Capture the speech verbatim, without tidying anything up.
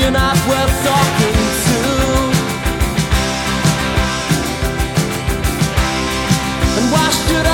you're not worth talking to. And why should